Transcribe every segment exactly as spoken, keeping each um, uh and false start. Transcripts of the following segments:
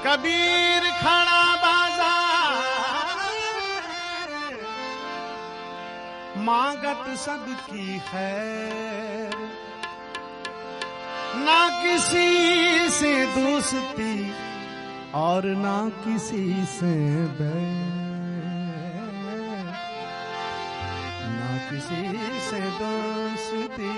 कबीर खड़ा बाजार मांगत सबकी खैर, ना किसी से दोस्ती और ना किसी से बैर, ना किसी से दोस्ती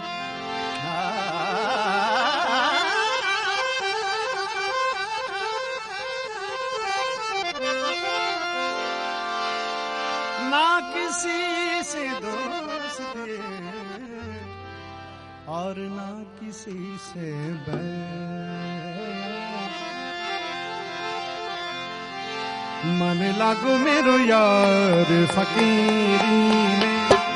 ना किसी से दोस्ती और ना किसी से बैर। मन लागो मेरो यार फकीरी में,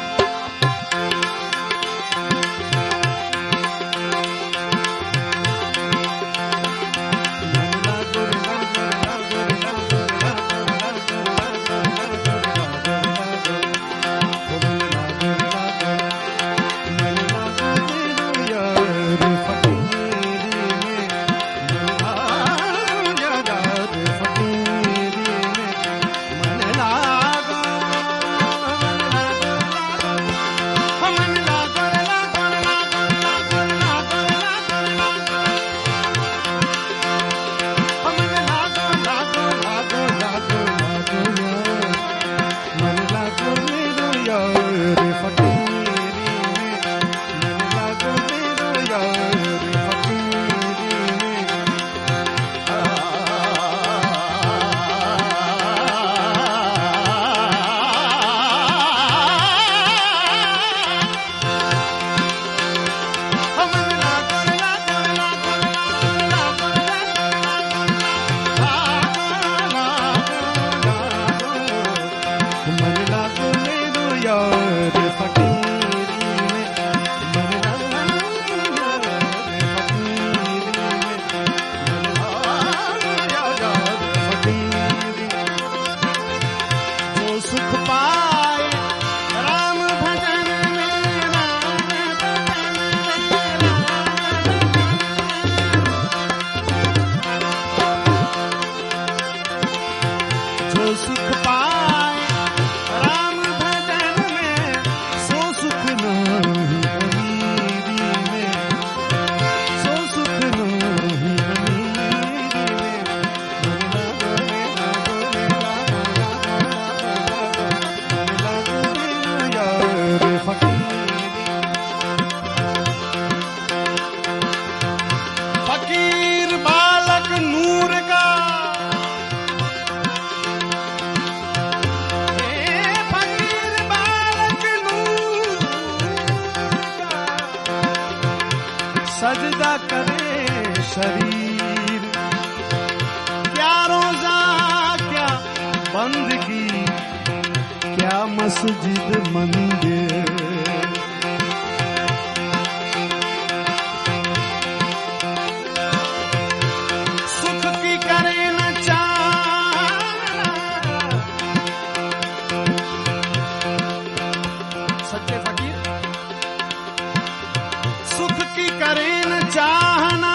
सजदा करे शरीर, क्या रोजा क्या बंदगी, क्या मस्जिद मंदिर। सुख की करे न चाह, सच्चे फकीर सुख की करे न चाहना,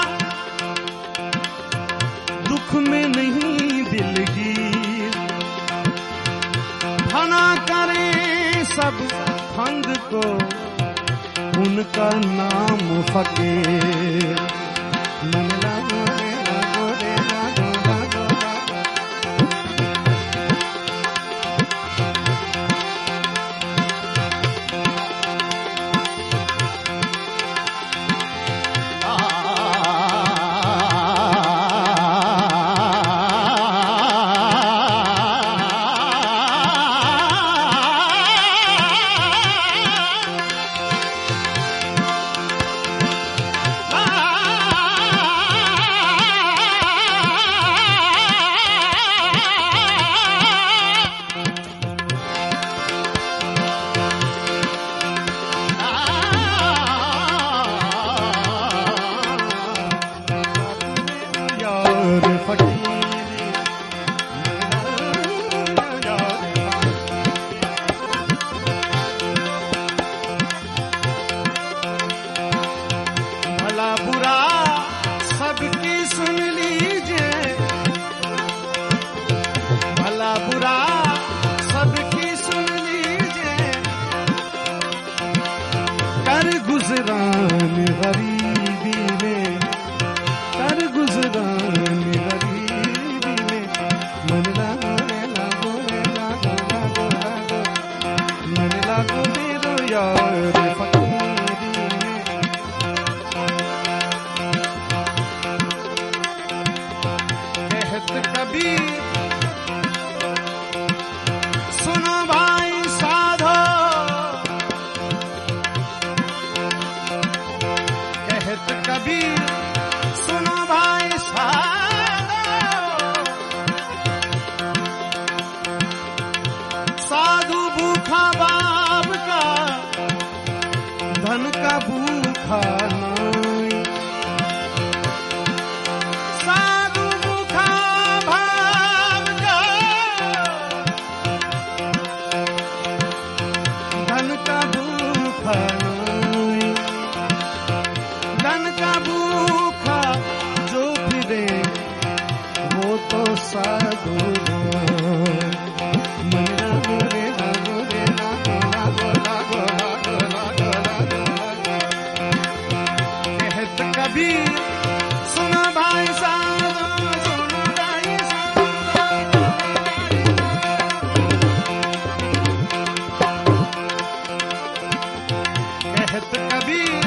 दुख में नहीं दिलगीर। फना करे सब फंद को, उनका नाम फकीर। मन लागो रे लागो रे लागो लागो कबीर सुनो भाई साधो, कहत कबीर सुनो भाई साधो, साधु भूखा बाप का धन का भूखा नहीं, साधु भूखा भाव का धन का भूखा नहीं, धन का भूखा जो फिरे वो तो साधु कबीर सुनो भाई साधो, सुनो भाई साधो, कहत कबीर